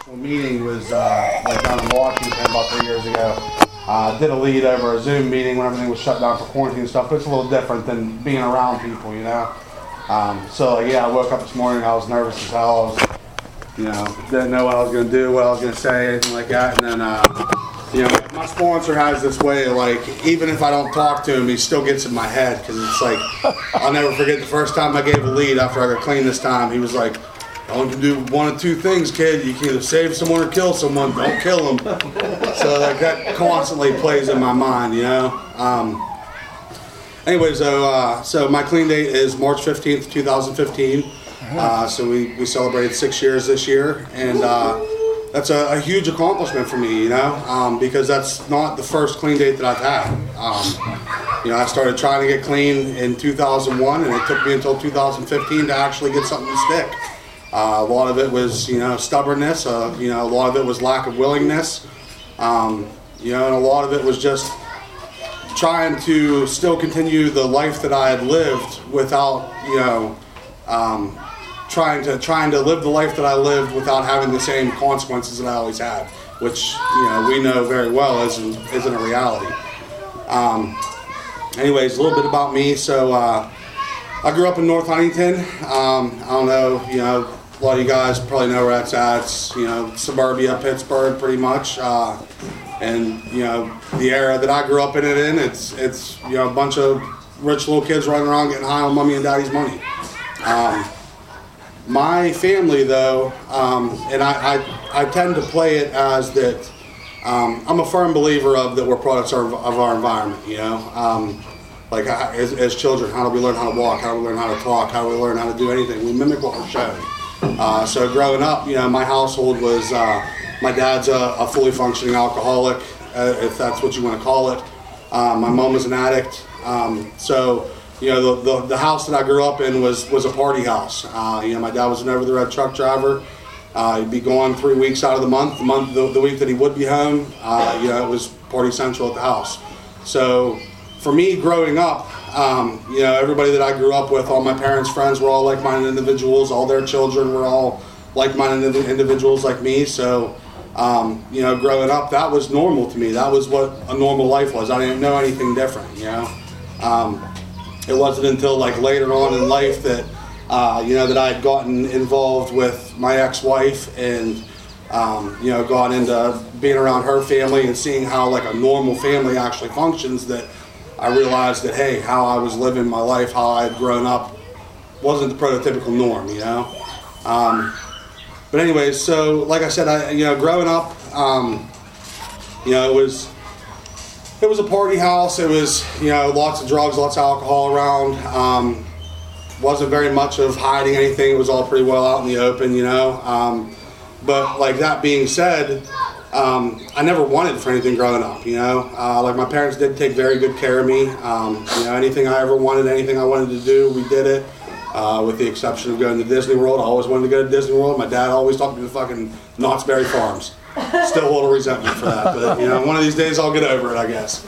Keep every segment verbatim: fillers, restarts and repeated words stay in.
meeting was uh, like down in Washington about three years ago. Uh, did a lead over a Zoom meeting when everything was shut down for quarantine and stuff, but it's a little different than being around people, you know. Um, so like, yeah, I woke up this morning, I was nervous as hell. I was, you know, didn't know what I was going to do, what I was going to say, anything like that. And then, uh, you know, my sponsor has this way, like, even if I don't talk to him, he still gets in my head, because it's like, I'll never forget the first time I gave a lead after I got clean this time. He was like, I want you to do one of two things, kid. You can either save someone or kill someone. Don't kill them. So like that constantly plays in my mind, you know. Um, anyway, so uh, so my clean date is March fifteenth, two thousand fifteen. Uh, so we, we celebrated six years this year, and uh, that's a, a huge accomplishment for me, you know, um, because that's not the first clean date that I've had. Um, you know, I started trying to get clean in two thousand one, and it took me until two thousand fifteen to actually get something to stick. Uh, a lot of it was, you know, stubbornness. Uh, you know, a lot of it was lack of willingness. Um, you know, and a lot of it was just trying to still continue the life that I had lived without, you know, um, trying to trying to live the life that I lived without having the same consequences that I always had, which, you know, we know very well isn't isn't a reality. Um, anyways, a little bit about me. So uh, I grew up in North Huntington. Um, I don't know, you know. A lot of you guys probably know where that's at. It's, you know, suburbia, Pittsburgh, pretty much. Uh, and, you know, the era that I grew up in it in, it's, it's, you know, a bunch of rich little kids running around getting high on mommy and daddy's money. Um, my family, though, um, and I, I, I tend to play it as that um, I'm a firm believer of that we're products of, of our environment, you know. Um, like, as, as children, how do we learn how to walk? How do we learn how to talk? How do we learn how to do anything? We mimic what we're shown. Uh, so growing up, you know, my household was, uh, my dad's a, a fully functioning alcoholic, uh, if that's what you want to call it. Uh, my mom was an addict. Um, so, you know, the, the, the house that I grew up in was, was a party house. Uh, you know, my dad was an over-the-road truck driver. Uh, he'd be gone three weeks out of the month. The month, the, the week that he would be home, uh, you know, it was party central at the house. So for me growing up, Um, you know, everybody that I grew up with, all my parents' friends were all like-minded individuals. All their children were all like-minded individuals like me. So, um, you know, growing up, that was normal to me. That was what a normal life was. I didn't know anything different, you know. Um, it wasn't until, like, later on in life that, uh, you know, that I had gotten involved with my ex-wife and, um, you know, got into being around her family and seeing how, like, a normal family actually functions, that I realized that, hey, how I was living my life, how I had grown up, wasn't the prototypical norm, you know. Um, but anyways, so like I said, I, you know, growing up, um, you know, it was it was a party house. It was, you know, lots of drugs, lots of alcohol around. Um, wasn't very much of hiding anything. It was all pretty well out in the open, you know. Um, but like that being said, Um, I never wanted for anything growing up, you know. Uh, like my parents did take very good care of me. Um, you know, anything I ever wanted, anything I wanted to do, we did it. Uh, with the exception of going to Disney World. I always wanted to go to Disney World. My dad always took me to fucking Knott's Berry Farms. Still a little resentment for that, but you know, one of these days I'll get over it, I guess.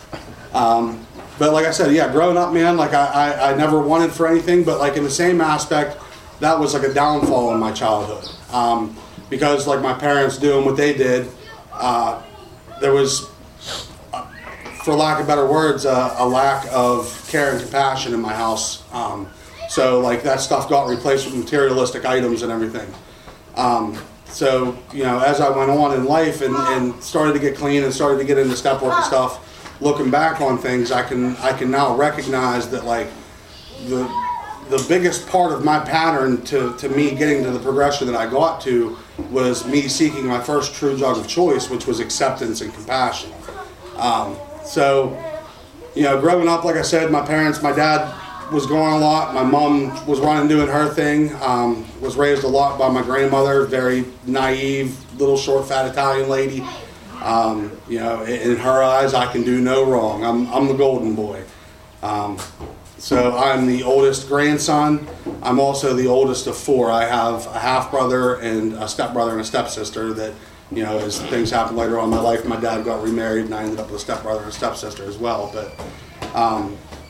Um, but like I said, yeah, growing up, man, like I, I, I never wanted for anything, but like in the same aspect, that was like a downfall in my childhood. Um, because like my parents doing what they did, Uh, there was, uh, for lack of better words, uh, a lack of care and compassion in my house. Um, so like that stuff got replaced with materialistic items and everything. Um, so, you know, as I went on in life and, and started to get clean and started to get into step work and stuff, looking back on things, I can I can now recognize that like the the biggest part of my pattern to, to me getting to the progression that I got to was me seeking my first true drug of choice, which was acceptance and compassion. Um, so, you know, growing up, like I said, my parents, my dad was gone a lot. My mom was running, doing her thing. Um, was raised a lot by my grandmother, very naive, little short, fat Italian lady. Um, you know, in, in her eyes, I can do no wrong. I'm, I'm the golden boy. Um, So I'm the oldest grandson. I'm also the oldest of four. I have a half brother and a stepbrother and a stepsister that, you know, as things happen later on in my life, my dad got remarried and I ended up with a stepbrother and a stepsister as well. But um,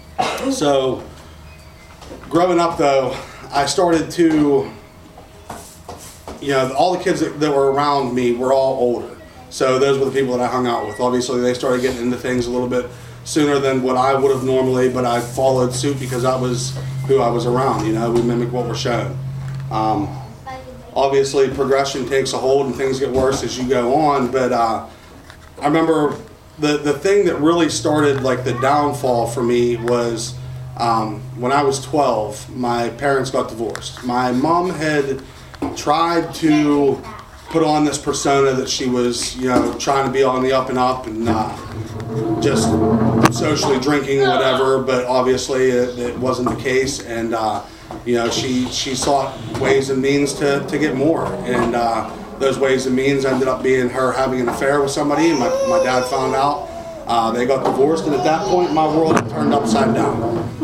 so growing up though, I started to you know, all the kids that, that were around me were all older. So those were the people that I hung out with. Obviously, they started getting into things a little bit sooner than what I would have normally, but I followed suit because that was who I was around. You know, we mimic what we're shown. Um, obviously, progression takes a hold and things get worse as you go on, but uh, I remember the, the thing that really started like the downfall for me was um, when I was twelve, my parents got divorced. My mom had tried to put on this persona that she was, you know, trying to be on the up and up and uh, just socially drinking, whatever, but obviously it, it wasn't the case, and uh, you know, she she sought ways and means to, to get more, and uh, those ways and means ended up being her having an affair with somebody, and my, my dad found out. Uh, they got divorced, and at that point my world had turned upside down.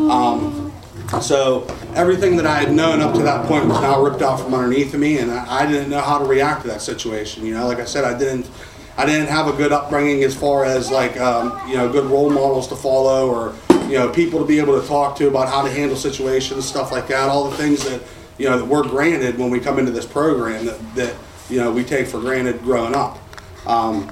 Um, so everything that I had known up to that point was now ripped out from underneath of me, and I, I didn't know how to react to that situation. You know, like I said, I didn't I didn't have a good upbringing as far as like um, you know, good role models to follow, or you know, people to be able to talk to about how to handle situations, stuff like that. All the things that, you know, that we're granted when we come into this program that, that you know, we take for granted growing up. Um,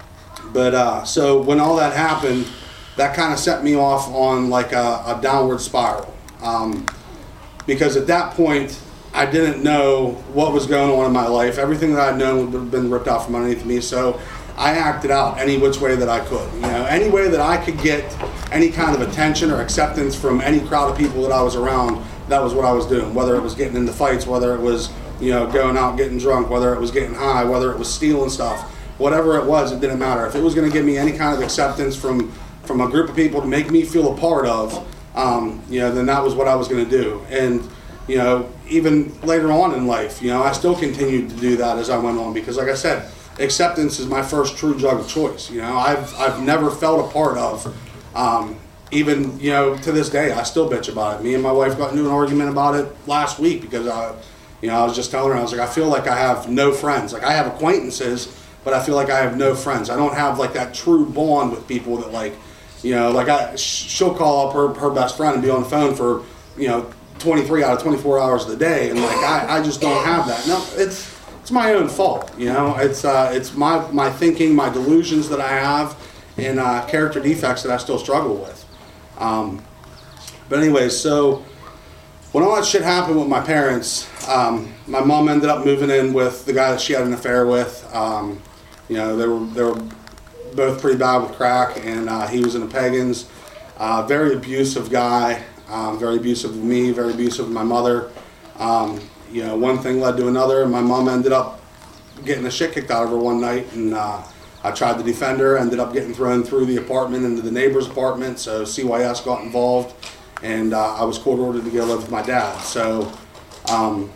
but uh, so when all that happened, that kind of set me off on like a, a downward spiral. Um, because at that point, I didn't know what was going on in my life. Everything that I'd known had been ripped out from underneath me. So I acted out any which way that I could. You know, any way that I could get any kind of attention or acceptance from any crowd of people that I was around, that was what I was doing. Whether it was getting into fights, whether it was, you know, going out getting drunk, whether it was getting high, whether it was stealing stuff, whatever it was, it didn't matter. If it was going to give me any kind of acceptance from from a group of people to make me feel a part of, um, you know, then that was what I was going to do. And you know, even later on in life, you know, I still continued to do that as I went on, because like I said, acceptance is my first true drug of choice. You know, I've I've never felt a part of, um, even, you know, to this day, I still bitch about it. Me and my wife got into an argument about it last week because I, you know, I was just telling her, I was like, I feel like I have no friends. Like I have acquaintances, but I feel like I have no friends. I don't have like that true bond with people that, like, you know, like I, she'll call up her, her best friend and be on the phone for, you know, twenty-three out of twenty-four hours of the day, and like I, I just don't have that. No, it's it's my own fault, you know. It's uh, it's my my thinking, my delusions that I have, and uh, character defects that I still struggle with. Um, but anyways, so when all that shit happened with my parents, um, my mom ended up moving in with the guy that she had an affair with. Um, you know, they were they were both pretty bad with crack, and uh, he was in the Pagans. Uh, very abusive guy. Um, very abusive of me, very abusive of my mother. Um, you know, one thing led to another, and my mom ended up getting the shit kicked out of her one night, and uh, I tried to defend her, ended up getting thrown through the apartment into the neighbor's apartment, so C Y S got involved, and uh, I was court ordered to go live with my dad. So um,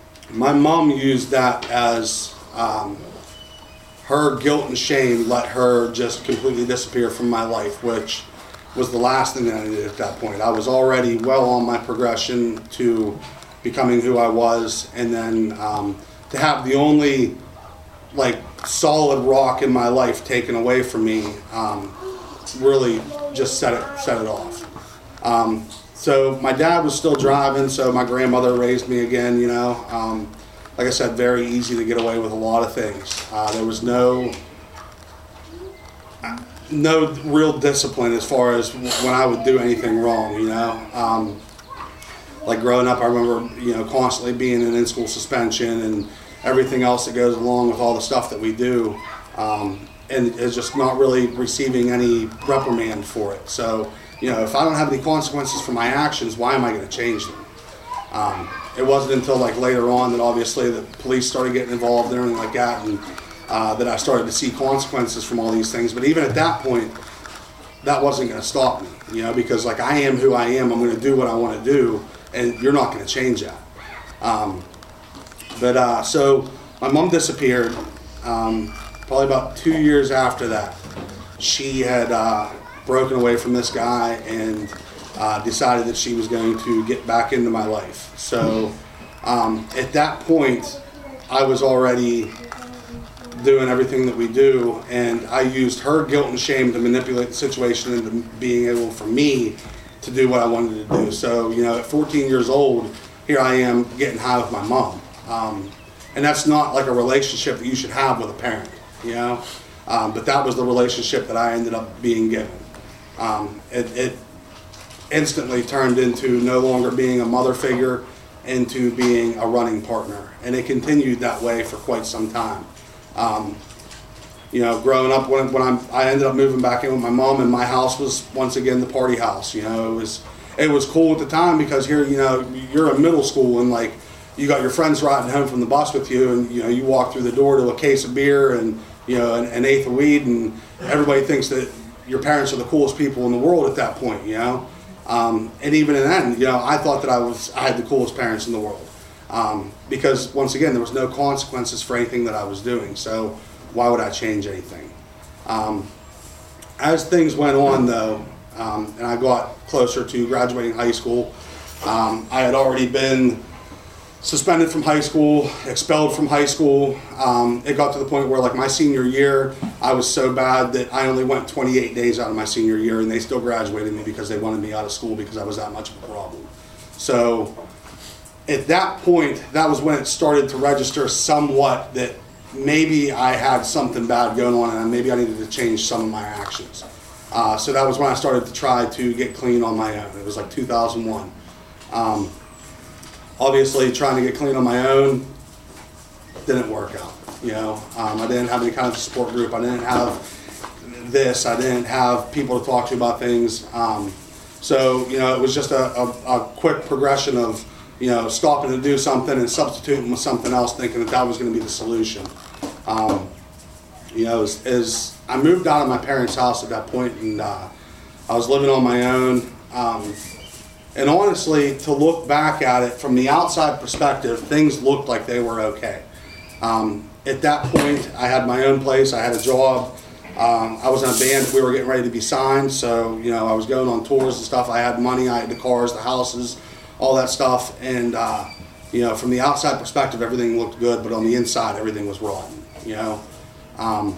my mom used that as um, her guilt and shame let her just completely disappear from my life, which was the last thing that I needed at that point. I was already well on my progression to becoming who I was, and then um, to have the only like solid rock in my life taken away from me um, really just set it set it off. Um, so my dad was still driving, so my grandmother raised me again. You know, um, like I said, very easy to get away with a lot of things. Uh, there was no. no real discipline as far as when I would do anything wrong, you know. Um, like growing up, I remember, you know, constantly being in in-school suspension and everything else that goes along with all the stuff that we do, um, and it's just not really receiving any reprimand for it. So, you know, if I don't have any consequences for my actions, why am I going to change them? Um, it wasn't until like later on that obviously the police started getting involved and everything like that, and Uh, that I started to see consequences from all these things. But even at that point, that wasn't going to stop me, you know, because like I am who I am. I'm going to do what I want to do, and you're not going to change that. Um, but uh, so my mom disappeared. Um, probably about two years after that, she had uh, broken away from this guy and uh, decided that she was going to get back into my life. So um, at that point, I was already doing everything that we do, and I used her guilt and shame to manipulate the situation into being able for me to do what I wanted to do. So, you know, at fourteen years old, here I am getting high with my mom. Um, and that's not like a relationship that you should have with a parent, you know. Um, but that was the relationship that I ended up being given. Um, it, it instantly turned into no longer being a mother figure, into being a running partner, and it continued that way for quite some time. Um, you know, growing up, when, when I'm, I ended up moving back in with my mom, and my house was once again the party house. You know, it was it was cool at the time because here, you know, you're in middle school and like you got your friends riding home from the bus with you, and you know, you walk through the door to a case of beer and you know an, an eighth of weed, and everybody thinks that your parents are the coolest people in the world at that point. You know. Um, and even in that, you know, I thought that I was I had the coolest parents in the world um, because once again there was no consequences for anything that I was doing. So why would I change anything? Um, as things went on, though, um, and I got closer to graduating high school, um, I had already been suspended from high school, expelled from high school. Um, it got to the point where, like, my senior year, I was so bad that I only went twenty-eight days out of my senior year, and they still graduated me because they wanted me out of school because I was that much of a problem. So at that point, that was when it started to register somewhat that maybe I had something bad going on and maybe I needed to change some of my actions. Uh, so that was when I started to try to get clean on my own. It was like two thousand one. Um, Obviously, trying to get clean on my own didn't work out. You know, um, I didn't have any kind of support group. I didn't have this. I didn't have people to talk to about things. Um, so, you know, it was just a, a, a quick progression of, you know, stopping to do something and substituting with something else, thinking that that was going to be the solution. Um, you know, as, as I moved out of my parents' house at that point, and uh, I was living on my own. Um, And honestly, to look back at it from the outside perspective, things looked like they were okay. Um, at that point, I had my own place. I had a job. Um, I was in a band that we were getting ready to be signed. So, you know, I was going on tours and stuff. I had money. I had the cars, the houses, all that stuff. And, uh, you know, from the outside perspective, everything looked good. But on the inside, everything was rotten, you know. Um,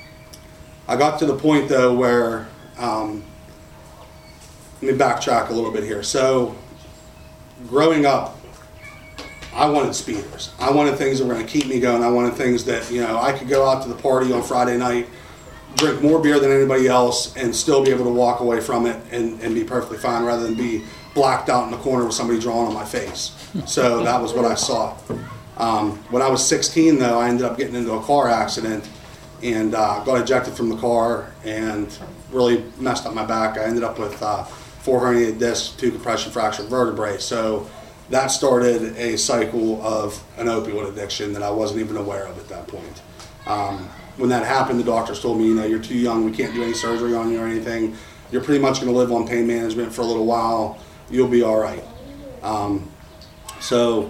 I got to the point, though, where... Um, Let me backtrack a little bit here. So, growing up, I wanted speeders. I wanted things that were going to keep me going. I wanted things that, you know, I could go out to the party on Friday night, drink more beer than anybody else, and still be able to walk away from it and, and be perfectly fine rather than be blacked out in the corner with somebody drawing on my face. So, that was what I saw. Um, when I was sixteen, though, I ended up getting into a car accident and uh, got ejected from the car and really messed up my back. I ended up with... Uh, four herniated discs, two compression fractured vertebrae. So that started a cycle of an opioid addiction that I wasn't even aware of at that point. Um, when that happened, the doctors told me, you know, you're too young, we can't do any surgery on you or anything. You're pretty much going to live on pain management for a little while. You'll be all right. Um, so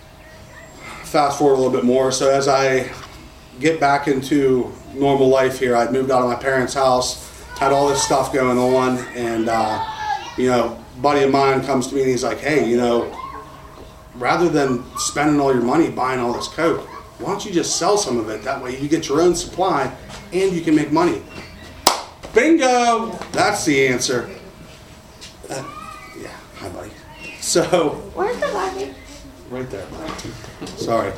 fast forward a little bit more. So as I get back into normal life here, I'd moved out of my parents' house, had all this stuff going on, and uh, you know, a buddy of mine comes to me and he's like, hey, you know, rather than spending all your money buying all this coke, why don't you just sell some of it? That way you get your own supply and you can make money. Bingo! That's the answer. Uh, yeah, hi, buddy. So... Where's the body? Right there. Sorry.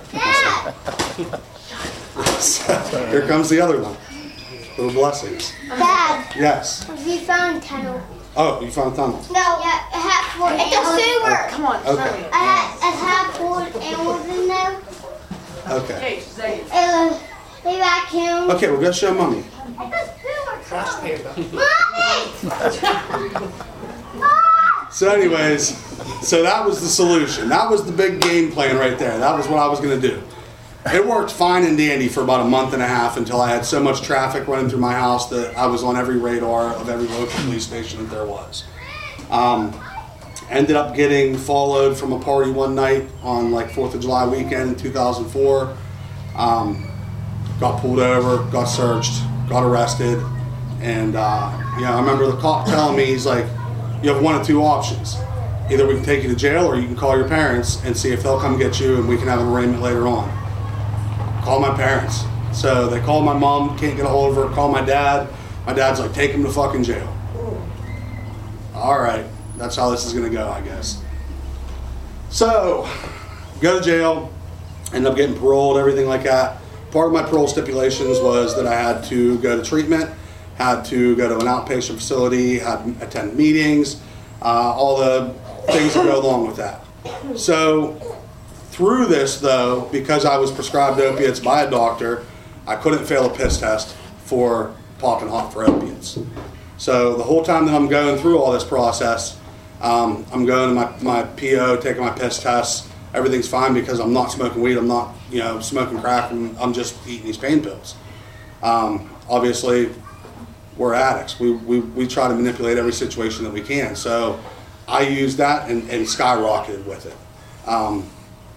So, here comes the other one. Little blessings. Dad. Yes. We found tunnel. Oh, you found a tunnel? No, yeah, it had four It's a animals. sewer. Come on. Okay. It had, it had four animals in there. Okay. It was, they vacuumed. Okay, we'll go show Mommy. It's a sewer. Mommy! So anyways, so that was the solution. That was the big game plan right there. That was what I was going to do. It worked fine and dandy for about a month and a half until I had so much traffic running through my house that I was on every radar of every local police station that there was. Um, ended up getting followed from a party one night on like fourth of July weekend in two thousand four. Um, got pulled over, got searched, got arrested, and uh, you know, I remember the cop telling me, he's like, you have one of two options. Either we can take you to jail or you can call your parents and see if they'll come get you and we can have an arraignment later on. Call my parents. So they called my mom, can't get a hold of her, call my dad. My dad's like, take him to fucking jail. All right, that's how this is gonna go, I guess. So, go to jail. ended up getting paroled, everything like that. Part of my parole stipulations was that I had to go to treatment, had to go to an outpatient facility, had to attend meetings, uh, all the things that go along with that. So through this though, because I was prescribed opiates by a doctor, I couldn't fail a piss test for popping hot for opiates. So the whole time that I'm going through all this process, um, I'm going to my, my P O, taking my piss tests, everything's fine because I'm not smoking weed, I'm not, you know, smoking crack, and I'm just eating these pain pills. Um, obviously, we're addicts. We, we, we try to manipulate every situation that we can. So I used that and, and skyrocketed with it. Um,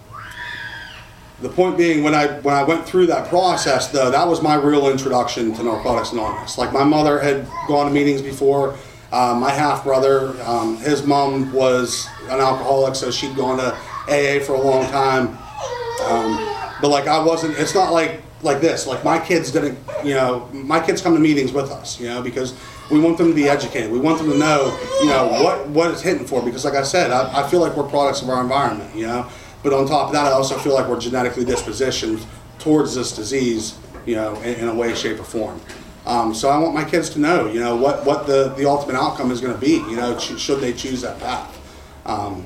the point being, when I when I went through that process, though, that was my real introduction to Narcotics Anonymous. Like, my mother had gone to meetings before. Uh, my half brother, um, his mom was an alcoholic, so she'd gone to A A for a long time. Um, but like, I wasn't. It's not like like this. Like, my kids didn't. You know, my kids come to meetings with us. You know, because we want them to be educated. We want them to know, you know, what what it's hitting for. Because like I said, I, I feel like we're products of our environment. You know. But on top of that, I also feel like we're genetically dispositioned towards this disease, you know, in, in a way, shape, or form. Um, so I want my kids to know, you know, what, what the, the ultimate outcome is going to be, you know, ch- should they choose that path. Um,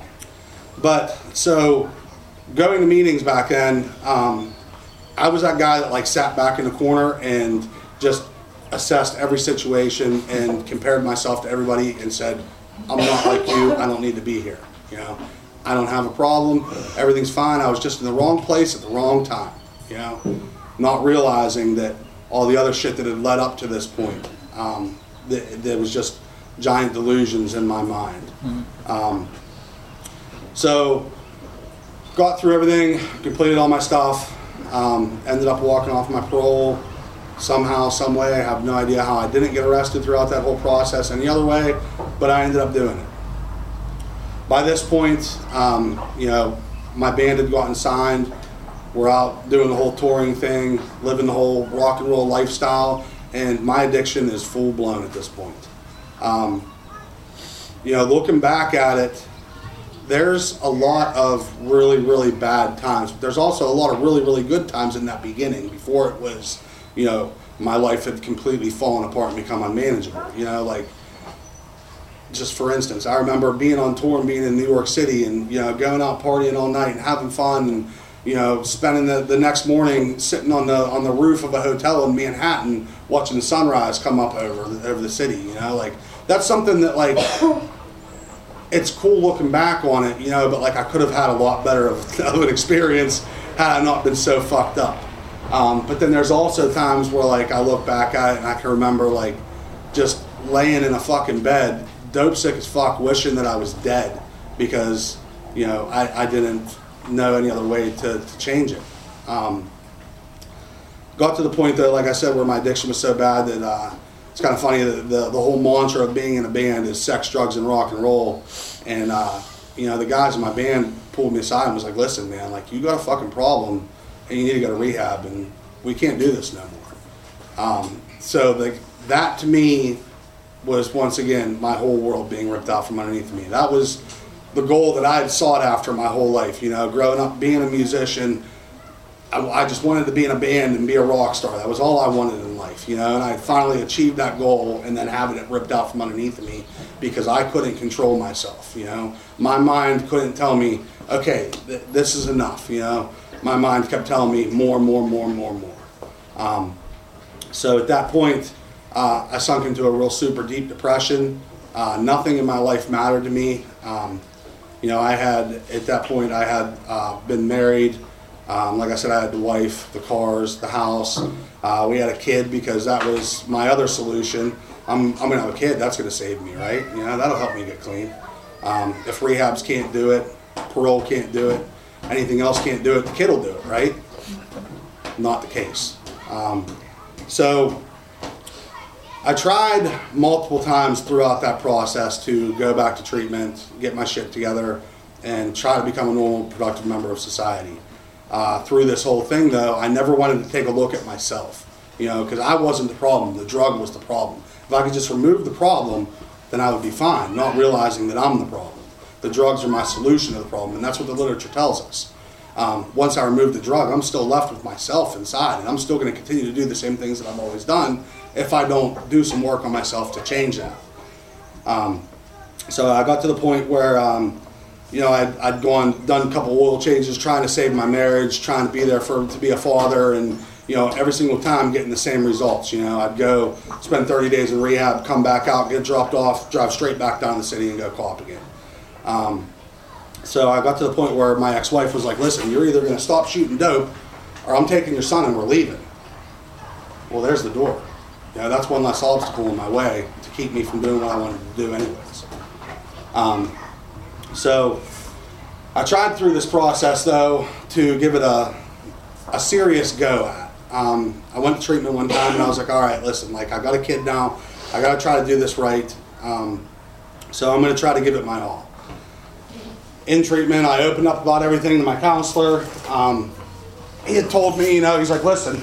but so going to meetings back then, um, I was that guy that like sat back in the corner and just assessed every situation and compared myself to everybody and said, I'm not like you, I don't need to be here, you know. I don't have a problem, everything's fine. I was just in the wrong place at the wrong time, you know, not realizing that all the other shit that had led up to this point, um, that there was just giant delusions in my mind. Mm-hmm. Um, so, got through everything, completed all my stuff, um, ended up walking off my parole somehow, some way. I have no idea how I didn't get arrested throughout that whole process any other way, but I ended up doing it. By this point, um, you know, my band had gotten signed. We're out doing the whole touring thing, living the whole rock and roll lifestyle, and my addiction is full blown at this point. Um, you know, looking back at it, there's a lot of really, really bad times. But there's also a lot of really, really good times in that beginning before it was, you know, my life had completely fallen apart and become unmanageable. You know, like, just for instance, I remember being on tour and being in New York City and, you know, going out partying all night and having fun and, you know, spending the, the next morning sitting on the on the roof of a hotel in Manhattan watching the sunrise come up over the, over the city, you know, like, that's something that, like, it's cool looking back on it, you know, but like, I could have had a lot better of, of an experience had I not been so fucked up. Um, but then there's also times where, like, I look back at it and I can remember, like, just laying in a fucking bed, dope sick as fuck, wishing that I was dead because, you know, I, I didn't know any other way to, to change it. Um, got to the point, though, like I said, where my addiction was so bad that uh, it's kind of funny that the, the whole mantra of being in a band is sex, drugs, and rock and roll. And, uh, you know, the guys in my band pulled me aside and was like, listen, man, like, you got a fucking problem and you need to go to rehab and we can't do this no more. Um, so the, that to me was once again my whole world being ripped out from underneath me. That was the goal that I had sought after my whole life. You know, growing up, being a musician, I, I just wanted to be in a band and be a rock star. That was all I wanted in life, you know, and I finally achieved that goal and then having it ripped out from underneath me because I couldn't control myself, you know. My mind couldn't tell me, okay, th- this is enough, you know. My mind kept telling me more, more, more, more, more. Um, so at that point, Uh, I sunk into a real super deep depression. Uh, nothing in my life mattered to me. Um, you know, I had, at that point, I had uh, been married. Um, like I said, I had the wife, the cars, the house. Uh, we had a kid because that was my other solution. I'm, I'm going to have a kid. That's going to save me, right? You know, that'll help me get clean. Um, if rehabs can't do it, parole can't do it, anything else can't do it, the kid will do it, right? Not the case. Um, so... I tried multiple times throughout that process to go back to treatment, get my shit together, and try to become a normal, productive member of society. Uh, through this whole thing, though, I never wanted to take a look at myself, you know, because I wasn't the problem. The drug was the problem. If I could just remove the problem, then I would be fine, not realizing that I'm the problem. The drugs are my solution to the problem, and that's what the literature tells us. Um, once I remove the drug, I'm still left with myself inside, and I'm still going to continue to do the same things that I've always done if I don't do some work on myself to change that. Um, so I got to the point where, um, you know, I'd, I'd gone, done a couple oil changes, trying to save my marriage, trying to be there for, to be a father, and, you know, every single time getting the same results. You know, I'd go spend thirty days in rehab, come back out, get dropped off, drive straight back down to the city and go co-op again. Um, So I got to the point where my ex-wife was like, listen, you're either going to stop shooting dope or I'm taking your son and we're leaving. Well, there's the door. You know, that's one less obstacle in my way to keep me from doing what I wanted to do anyways. Um, so I tried through this process, though, to give it a, a serious go at. Um, I went to treatment one time and I was like, all right, listen, like I got a kid now. I got to try to do this right. Um, so I'm going to try to give it my all. In treatment, I opened up about everything to my counselor. Um, he had told me, you know, he's like, listen,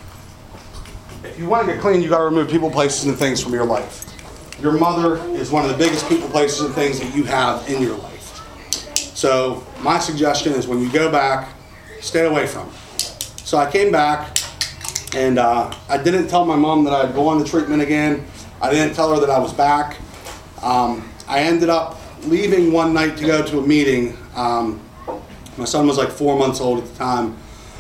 if you want to get clean, you got to remove people, places, and things from your life. Your mother is one of the biggest people, places, and things that you have in your life. So my suggestion is when you go back, stay away from it. So I came back, and uh, I didn't tell my mom that I'd go on the treatment again. I didn't tell her that I was back. Um, I ended up leaving one night to go to a meeting. Um, my son was like four months old at the time.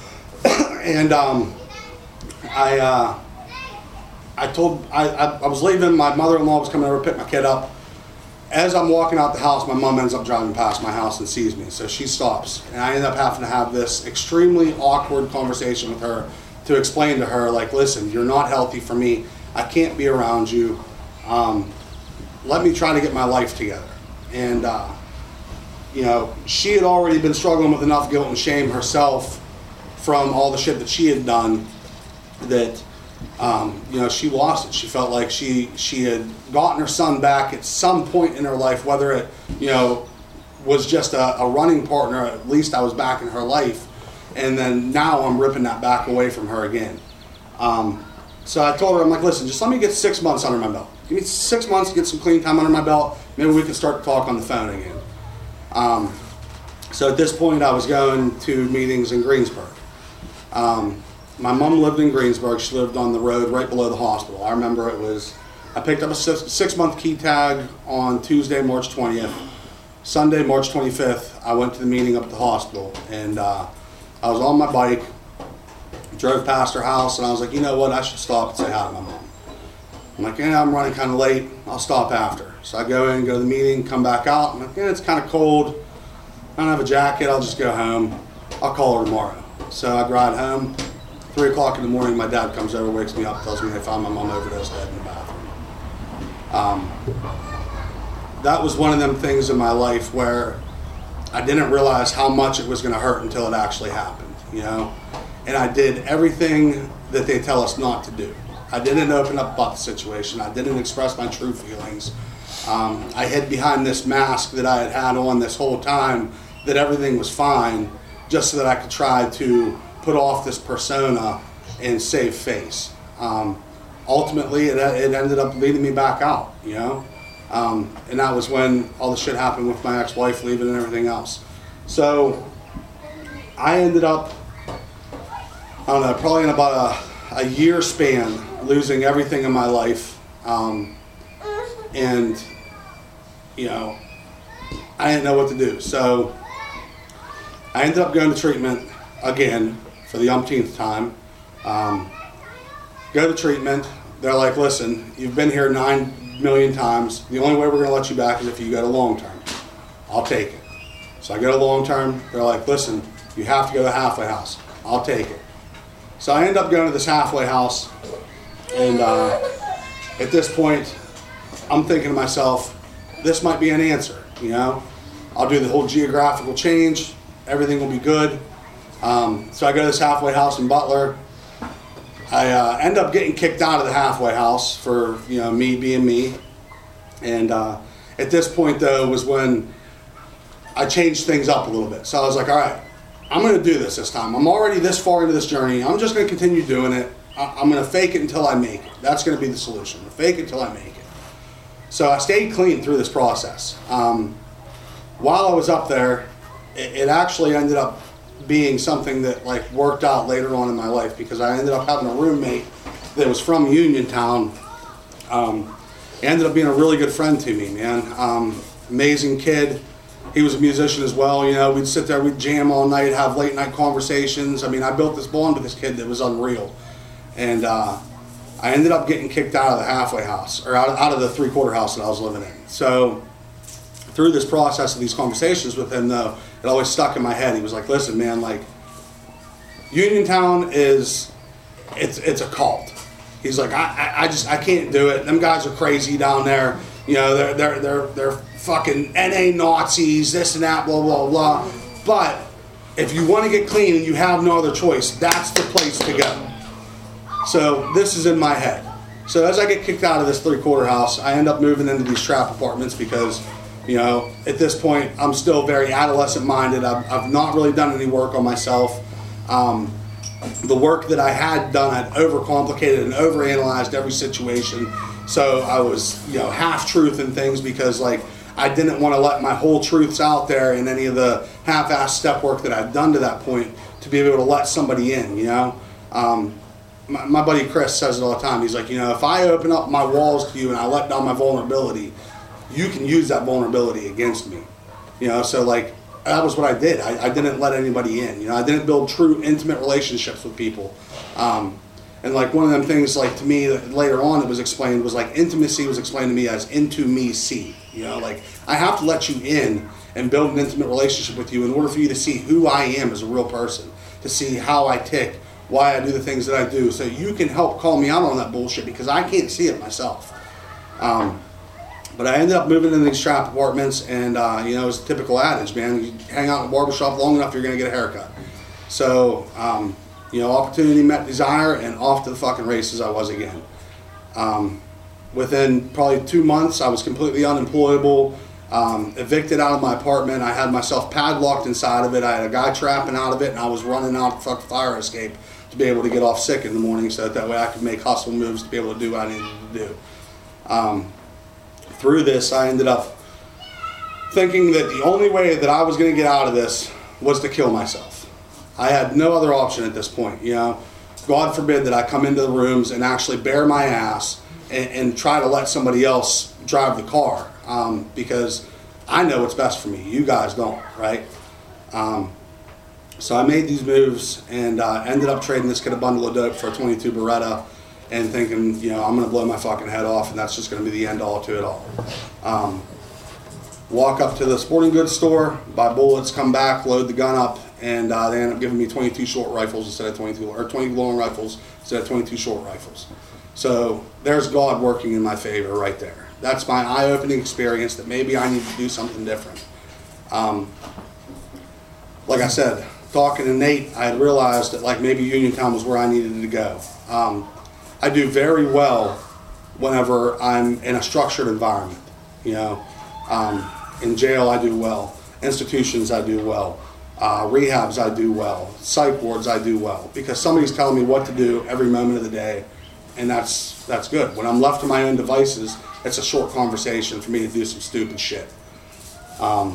and um, I uh, I told, I, I, I was leaving, my mother-in-law was coming over to pick my kid up. As I'm walking out the house, my mom ends up driving past my house and sees me, so she stops. And I end up having to have this extremely awkward conversation with her to explain to her, like, listen, you're not healthy for me. I can't be around you. Um, let me try to get my life together. And, uh, you know, she had already been struggling with enough guilt and shame herself from all the shit that she had done that, um, you know, she lost it. She felt like she, she had gotten her son back at some point in her life, whether it, you know, was just a, a running partner, at least I was back in her life. And then now I'm ripping that back away from her again. Um, so I told her, I'm like, listen, just let me get six months under my belt. Give me six months to get some clean time under my belt. Maybe we can start to talk on the phone again. Um, so at this point, I was going to meetings in Greensburg. Um, my mom lived in Greensburg. She lived on the road right below the hospital. I remember it was, I picked up a six, six month key tag on Tuesday, March twentieth. Sunday, March twenty-fifth, I went to the meeting up at the hospital. And uh, I was on my bike, drove past her house, and I was like, you know what, I should stop and say hi to my mom. I'm like, yeah, I'm running kind of late. I'll stop after. So I go in, go to the meeting, come back out. I'm like, yeah, it's kind of cold. I don't have a jacket. I'll just go home. I'll call her tomorrow. So I ride home. Three o'clock in the morning, my dad comes over, wakes me up, tells me they found my mom overdosed dead in the bathroom. Um, that was one of them things in my life where I didn't realize how much it was going to hurt until it actually happened, you know? And I did everything that they tell us not to do. I didn't open up about the situation. I didn't express my true feelings. Um, I hid behind this mask that I had had on this whole time, that everything was fine, just so that I could try to put off this persona and save face. Um, ultimately, it, it ended up leading me back out, you know? Um, and that was when all the shit happened with my ex-wife leaving and everything else. So I ended up, I don't know, probably in about a, a year span, losing everything in my life. Um, and, you know, I didn't know what to do. So I ended up going to treatment again for the umpteenth time. Um, go to treatment. They're like, listen, you've been here nine million times. The only way we're going to let you back is if you go to long term. I'll take it. So I go to long term. They're like, listen, you have to go to halfway house. I'll take it. So I end up going to this halfway house. And uh, at this point, I'm thinking to myself, this might be an answer, you know? I'll do the whole geographical change. Everything will be good. Um, so I go to this halfway house in Butler. I uh, end up getting kicked out of the halfway house for, you know, me being me. And uh, at this point, though, was when I changed things up a little bit. So I was like, all right, I'm going to do this this time. I'm already this far into this journey. I'm just going to continue doing it. I'm going to fake it until I make it. That's going to be the solution. Fake it until I make it. So I stayed clean through this process. Um, while I was up there, it, it actually ended up being something that like worked out later on in my life, because I ended up having a roommate that was from Uniontown. Um, he ended up being a really good friend to me, man. Um, amazing kid. He was a musician as well. You know, we'd sit there, we'd jam all night, have late night conversations. I mean, I built this bond with this kid that was unreal. And uh, I ended up getting kicked out of the halfway house, or out of, out of the three-quarter house that I was living in. So through this process of these conversations with him, though, it always stuck in my head. He was like, listen, man, like, Uniontown is, it's it's a cult. He's like, I, I, I just, I can't do it. Them guys are crazy down there. You know, they're, they're, they're, they're fucking N A Nazis, this and that, blah, blah, blah. But if you want to get clean and you have no other choice, that's the place to go. So this is in my head. So as I get kicked out of this three-quarter house, I end up moving into these trap apartments because, you know, at this point, I'm still very adolescent-minded. I've, I've not really done any work on myself. Um, the work that I had done, I'd overcomplicated and overanalyzed every situation. So I was, you know, half-truth in things because, like, I didn't want to let my whole truths out there in any of the half-assed step work that I'd done to that point to be able to let somebody in, you know. Um, my, my buddy Chris says it all the time. He's like, you know, if I open up my walls to you and I let down my vulnerability, you can use that vulnerability against me. You know, so, like, that was what I did. I, I didn't let anybody in. You know, I didn't build true, intimate relationships with people. Um, and, like, one of them things, like, to me, that later on it was explained was, like, intimacy was explained to me as into me see. You know, like, I have to let you in and build an intimate relationship with you in order for you to see who I am as a real person, to see how I tick, why I do the things that I do, so you can help call me out on that bullshit because I can't see it myself. Um, but I ended up moving into these trap apartments, and, uh, you know, it's a typical adage, man. You hang out in a barbershop long enough, you're going to get a haircut. So, um, you know, opportunity met desire, and off to the fucking races I was again. Um, within probably two months, I was completely unemployable, um, evicted out of my apartment. I had myself padlocked inside of it. I had a guy trapping out of it, and I was running out the fucking fire escape to be able to get off sick in the morning so that, that way I could make hustle moves to be able to do what I needed to do. Um, through this, I ended up thinking that the only way that I was going to get out of this was to kill myself. I had no other option at this point, you know. God forbid that I come into the rooms and actually bare my ass and, and try to let somebody else drive the car, um, because I know what's best for me. You guys don't, right? Um, so I made these moves and uh, ended up trading this kid a bundle of dope for a twenty-two Beretta and thinking, you know, I'm going to blow my fucking head off and that's just going to be the end all to it all. Um, walk up to the sporting goods store, buy bullets, come back, load the gun up, and uh, they end up giving me twenty-two short rifles instead of twenty-two, or twenty long rifles instead of twenty-two short rifles. So there's God working in my favor right there. That's my eye-opening experience that maybe I need to do something different. Um, like I said, talking to Nate, I had realized that like maybe Uniontown was where I needed to go. Um, I do very well whenever I'm in a structured environment. You know, um, in jail I do well, institutions I do well. Uh, rehabs I do well, psych wards I do well, because somebody's telling me what to do every moment of the day, and that's that's good. When I'm left to my own devices, it's a short conversation for me to do some stupid shit. Um,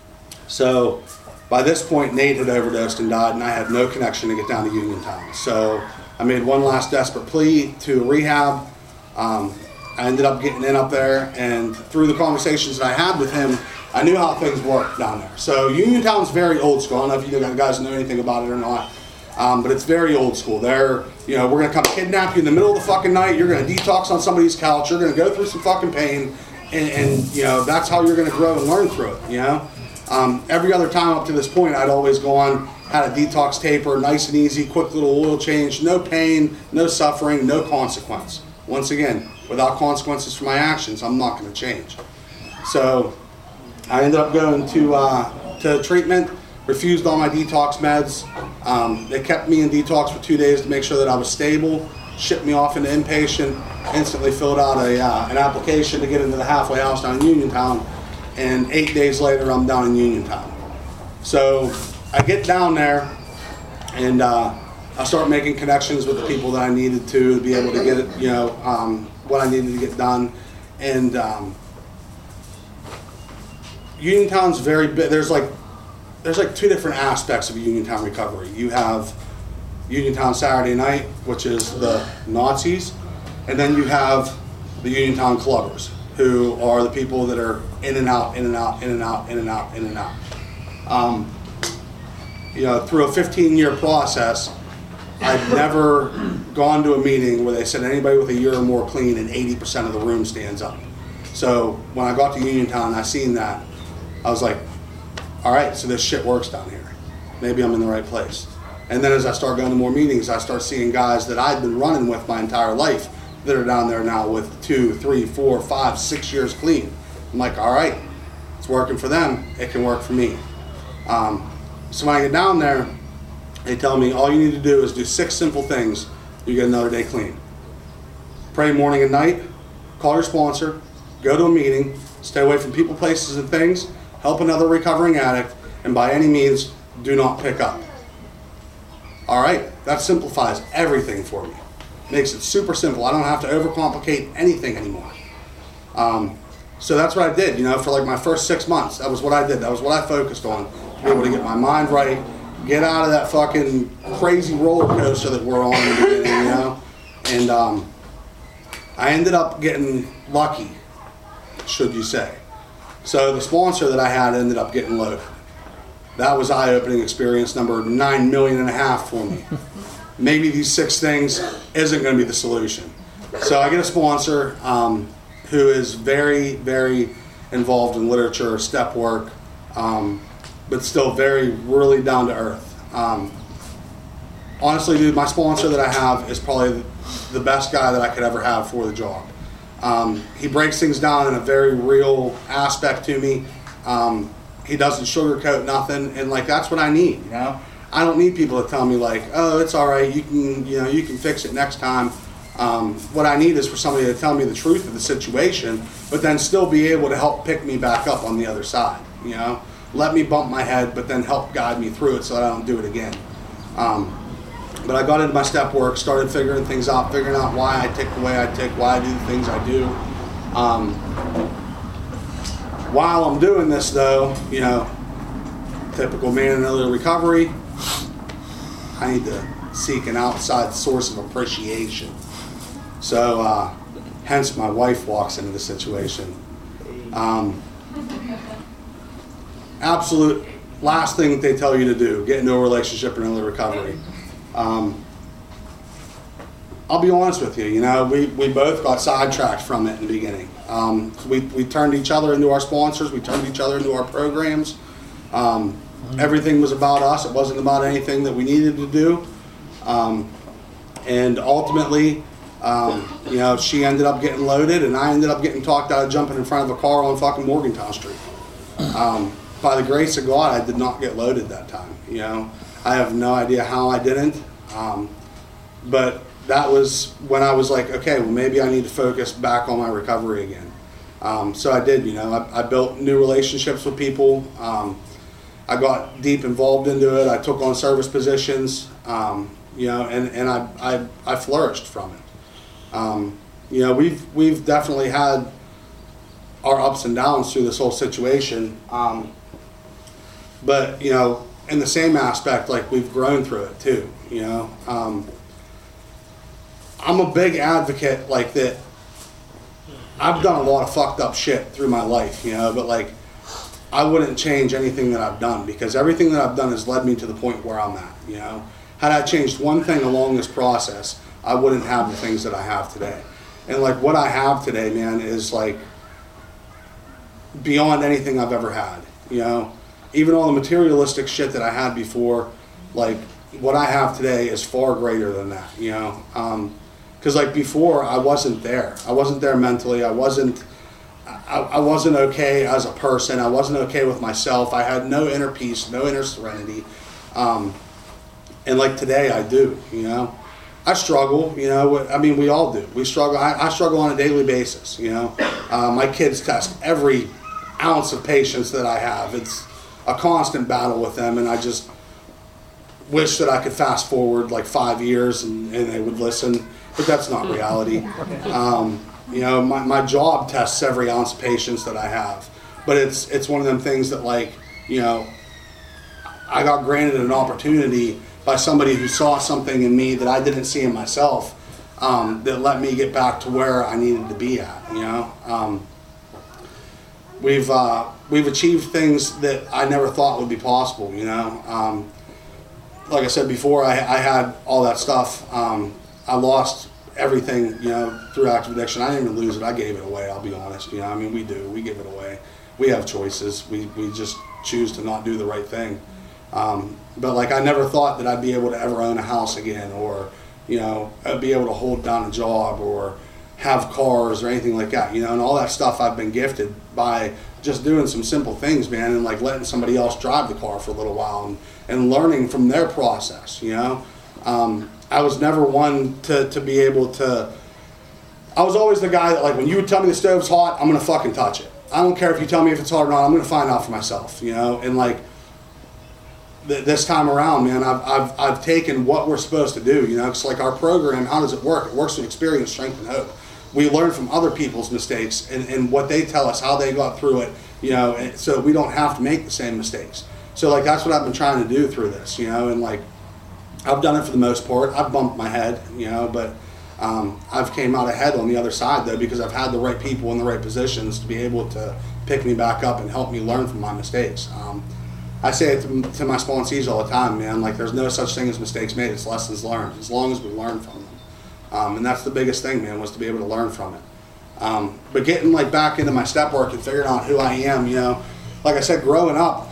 so by this point, Nate had overdosed and died, and I had no connection to get down to Uniontown. So I made one last desperate plea to rehab. Um, I ended up getting in up there, and through the conversations that I had with him, I knew how things work down there. So Uniontown's very old school. I don't know if you guys know anything about it or not, um, but it's very old school. They're, you know, we're gonna come kidnap you in the middle of the fucking night. You're gonna detox on somebody's couch. You're gonna go through some fucking pain, and, and you know that's how you're gonna grow and learn through it. You know, um, every other time up to this point, I'd always gone, had a detox taper, nice and easy, quick little oil change, no pain, no suffering, no consequence. Once again, without consequences for my actions, I'm not gonna change. So I ended up going to uh, to treatment, refused all my detox meds. Um, they kept me in detox for two days to make sure that I was stable, shipped me off into inpatient, instantly filled out a uh, an application to get into the halfway house down in Uniontown, and eight days later I'm down in Uniontown. So I get down there and uh, I start making connections with the people that I needed to, to be able to get it, you know, um, what I needed to get done. And um, Uniontown's very big. There's like there's like two different aspects of Uniontown recovery. You have Uniontown Saturday Night, which is the Nazis, and then you have the Uniontown Clubbers, who are the people that are in and out, in and out, in and out, in and out, in and out. Um, you know, through a fifteen year process, I've never gone to a meeting where they said anybody with a year or more clean and eighty percent of the room stands up. So when I got to Uniontown and I seen that, I was like, all right, so this shit works down here. Maybe I'm in the right place. And then as I start going to more meetings, I start seeing guys that I've been running with my entire life that are down there now with two, three, four, five, six years clean. I'm like, all right, it's working for them. It can work for me. Um, so when I get down there, they tell me all you need to do is do six simple things. You get another day clean. Pray morning and night, call your sponsor, go to a meeting, stay away from people, places, and things, help another recovering addict, and by any means, do not pick up. All right, that simplifies everything for me. Makes it super simple. I don't have to overcomplicate anything anymore. Um, so that's what I did, you know, for like my first six months. That was what I did. That was what I focused on. Be able to get my mind right, get out of that fucking crazy roller coaster that we're on in the beginning, you know. And um, I ended up getting lucky, should you say. So the sponsor that I had ended up getting loaded. That was eye-opening experience number nine million and a half for me. Maybe these six things isn't going to be the solution. So I get a sponsor um, who is very, very involved in literature, step work, um, but still very, really down to earth. Um, honestly, dude, my sponsor that I have is probably the best guy that I could ever have for the job. Um, he breaks things down in a very real aspect to me. Um, he doesn't sugarcoat nothing, and like that's what I need, you know. I don't need people to tell me like, oh, it's all right, you can, you know, you can fix it next time. Um, what I need is for somebody to tell me the truth of the situation, but then still be able to help pick me back up on the other side, you know. Let me bump my head, but then help guide me through it so that I don't do it again. Um, but I got into my step work, started figuring things out, figuring out why I tick the way I tick, why I do the things I do. Um, while I'm doing this though, you know, typical man in early recovery, I need to seek an outside source of appreciation. So, uh, hence my wife walks into the situation. Um, absolute last thing that they tell you to do, get into a relationship in early recovery. Um, I'll be honest with you, you know, we, we both got sidetracked from it in the beginning. Um, we, we turned each other into our sponsors, we turned each other into our programs. Um, everything was about us, it wasn't about anything that we needed to do. Um, and ultimately, um, you know, she ended up getting loaded and I ended up getting talked out of jumping in front of a car on fucking Morgantown Street. Um, by the grace of God, I did not get loaded that time, you know. I have no idea how I didn't, um, but that was when I was like, okay, well maybe I need to focus back on my recovery again. Um, so I did, you know, I, I built new relationships with people. Um, I got deep involved into it. I took on service positions, um, you know, and, and I, I, I flourished from it. Um, you know, we've, we've definitely had our ups and downs through this whole situation. Um, but, you know, in the same aspect, like we've grown through it too, you know. Um, I'm a big advocate like that. I've done a lot of fucked up shit through my life, you know, but like I wouldn't change anything that I've done because everything that I've done has led me to the point where I'm at, you know. Had I changed one thing along this process, I wouldn't have the things that I have today. And like what I have today, man, is like beyond anything I've ever had, you know. Even all the materialistic shit that I had before, like what I have today is far greater than that, you know. Um, Because like before, I wasn't there. I wasn't there mentally. I wasn't. I, I wasn't okay as a person. I wasn't okay with myself. I had no inner peace, no inner serenity. Um, and like today, I do. You know, I struggle. You know, I mean, we all do. We struggle. I, I struggle on a daily basis. You know, uh, my kids test every ounce of patience that I have. It's a constant battle with them, and I just wish that I could fast forward like five years and, and they would listen. But that's not reality. Um, you know, my, my job tests every ounce of patience that I have. But it's it's one of them things that like, you know, I got granted an opportunity by somebody who saw something in me that I didn't see in myself, um, that let me get back to where I needed to be at, you know. Um, we've uh, we've achieved things that I never thought would be possible, you know. Um, like I said before, I, I had all that stuff. Um, I lost everything, you know, through active addiction. I didn't even lose it. I gave it away, I'll be honest. You know, I mean, we do. We give it away. We have choices. We, we just choose to not do the right thing. Um, but, like, I never thought that I'd be able to ever own a house again, or, you know, I'd be able to hold down a job or have cars or anything like that, you know. And all that stuff I've been gifted by just doing some simple things, man, and, like, letting somebody else drive the car for a little while and, and learning from their process, you know. Um, I was never one to, to be able to, I was always the guy that, like, when you would tell me the stove's hot, I'm going to fucking touch it. I don't care if you tell me if it's hot or not, I'm going to find out for myself, you know. And, like, th- this time around, man, I've, I've, I've taken what we're supposed to do, you know. It's like our program, how does it work? It works with experience, strength, and hope. We learn from other people's mistakes and, and what they tell us, how they got through it, you know, and so we don't have to make the same mistakes. So, like, that's what I've been trying to do through this, you know, and, like, I've done it for the most part. I've bumped my head, you know, but um, I've came out ahead on the other side, though, because I've had the right people in the right positions to be able to pick me back up and help me learn from my mistakes. Um, I say it to, to my sponsees all the time, man, like, there's no such thing as mistakes made. It's lessons learned, as long as we learn from them. Um, and that's the biggest thing, man, was to be able to learn from it. Um, but getting, like, back into my step work and figuring out who I am, you know, like I said, growing up,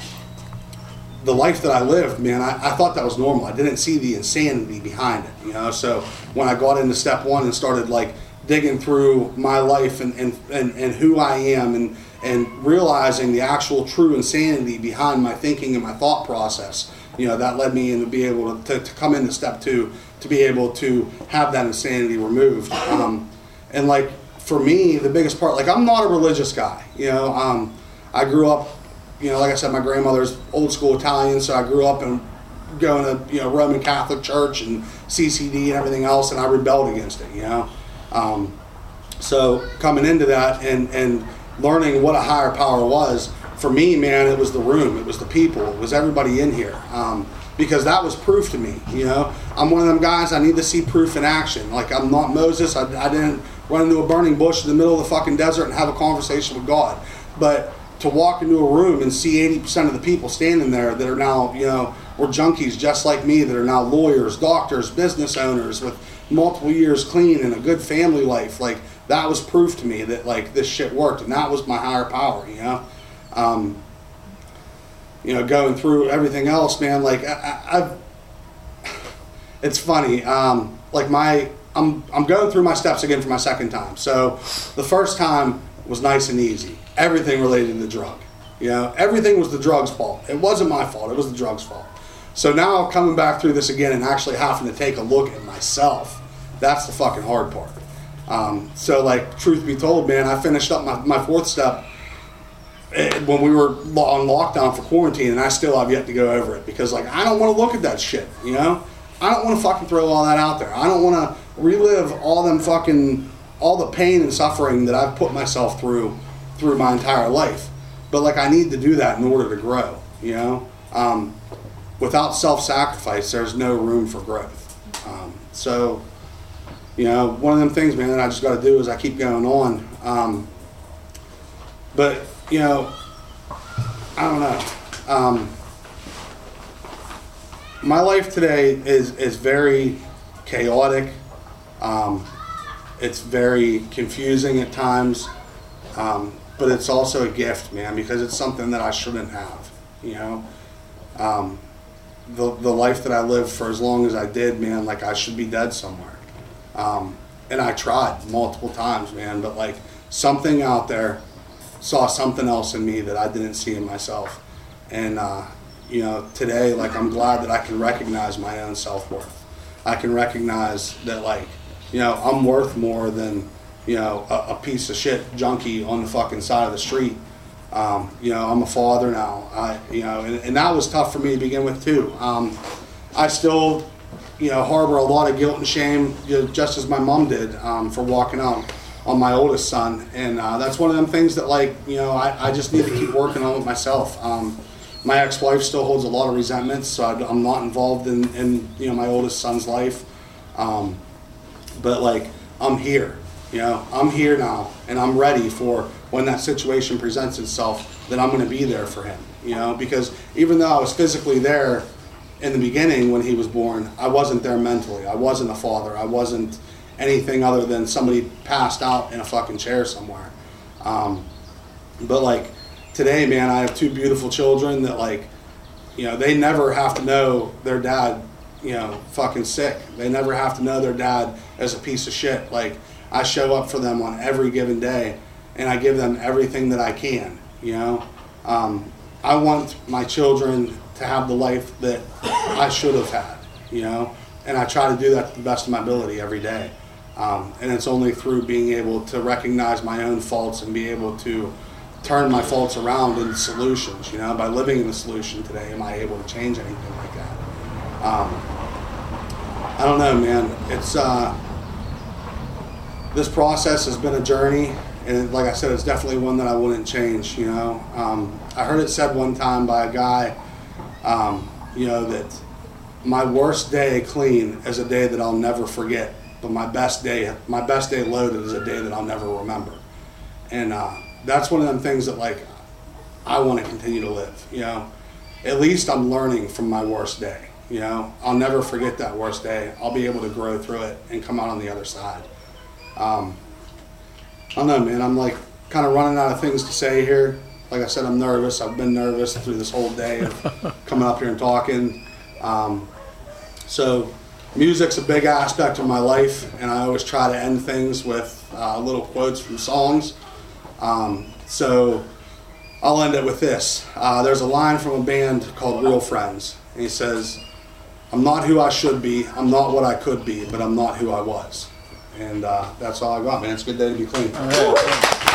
the life that I lived, man, I, I thought that was normal. I didn't see the insanity behind it, you know. So when I got into step one and started, like, digging through my life and, and, and, and who I am and, and realizing the actual true insanity behind my thinking and my thought process, you know, that led me in to be able to, to, to come into step two, to be able to have that insanity removed. Um, and, like, for me, the biggest part, like, I'm not a religious guy, you know. Um, I grew up, you know, like I said, my grandmother's old school Italian, so I grew up in going to, you know, Roman Catholic Church and C C D and everything else, and I rebelled against it, you know. Um, so coming into that and, and learning what a higher power was, for me, man, it was the room, it was the people, it was everybody in here, um, because that was proof to me, you know. I'm one of them guys, I need to see proof in action. Like, I'm not Moses, I, I didn't run into a burning bush in the middle of the fucking desert and have a conversation with God, but to walk into a room and see eighty percent of the people standing there that are now, you know, were junkies just like me, that are now lawyers, doctors, business owners with multiple years clean and a good family life, like, that was proof to me that, like, this shit worked, and that was my higher power, you know. Um, you know, going through everything else, man, like, I, I, I've, it's funny, um, like, my, I'm, I'm going through my steps again for my second time. So the first time was nice and easy. Everything related to the drug. You know, everything was the drug's fault. It wasn't my fault. It was the drug's fault. So now coming back through this again and actually having to take a look at myself, that's the fucking hard part. Um, so, like, truth be told, man, I finished up my, my fourth step when we were on lockdown for quarantine, and I still have yet to go over it because, like, I don't want to look at that shit, you know? I don't want to fucking throw all that out there. I don't want to relive all them fucking, all the pain and suffering that I've put myself through through my entire life. But, like, I need to do that in order to grow, you know? Um, without self-sacrifice, there's no room for growth. Um, so, you know, one of them things, man, that I just got to do is I keep going on. Um, but, you know, I don't know. Um, my life today is, is very chaotic. Um, it's very confusing at times. Um, but it's also a gift, man, because it's something that I shouldn't have, you know. Um, the the life that I lived for as long as I did, man, like, I should be dead somewhere. Um, and I tried multiple times, man, but, like, something out there saw something else in me that I didn't see in myself. And, uh, you know, today, like, I'm glad that I can recognize my own self-worth. I can recognize that, like, you know, I'm worth more than, you know, a, a piece of shit junkie on the fucking side of the street. Um, you know, I'm a father now. I, you know, and, and that was tough for me to begin with too. Um, I still, you know, harbor a lot of guilt and shame, you know, just as my mom did, um, for walking out on my oldest son. And uh, that's one of them things that, like, you know, I, I just need to keep working on with myself. Um, my ex-wife still holds a lot of resentment, so I, I'm not involved in, in, you know, my oldest son's life. Um, but like, I'm here, you know, I'm here now, and I'm ready for when that situation presents itself, that I'm going to be there for him, you know, because even though I was physically there in the beginning when he was born, I wasn't there mentally. I wasn't a father. I wasn't anything other than somebody passed out in a fucking chair somewhere. Um, but like today, man, I have two beautiful children that, like, you know, they never have to know their dad, you know, fucking sick. They never have to know their dad as a piece of shit. Like, I show up for them on every given day, and I give them everything that I can, you know. Um, I want my children to have the life that I should have had, you know, and I try to do that to the best of my ability every day. Um, and it's only through being able to recognize my own faults and be able to turn my faults around into solutions, you know. By living in the solution today, am I able to change anything like that? Um, I don't know, man. It's uh, this process has been a journey, and like I said, it's definitely one that I wouldn't change, you know. Um, I heard it said one time by a guy, um, you know, that my worst day clean is a day that I'll never forget, but my best day, my best day loaded is a day that I'll never remember. And uh, that's one of them things that, like, I want to continue to live, you know. At least I'm learning from my worst day, you know. I'll never forget that worst day. I'll be able to grow through it and come out on the other side. Um, I don't know, man. I'm like kind of running out of things to say here. Like I said, I'm nervous. I've been nervous through this whole day of coming up here and talking. Um, so music's a big aspect of my life, and I always try to end things with uh, little quotes from songs. Um, so I'll end it with this. Uh, there's a line from a band called Real Friends, and he says, "I'm not who I should be, I'm not what I could be, but I'm not who I was." And uh, that's all I got, man. It's a good day to be clean. All right.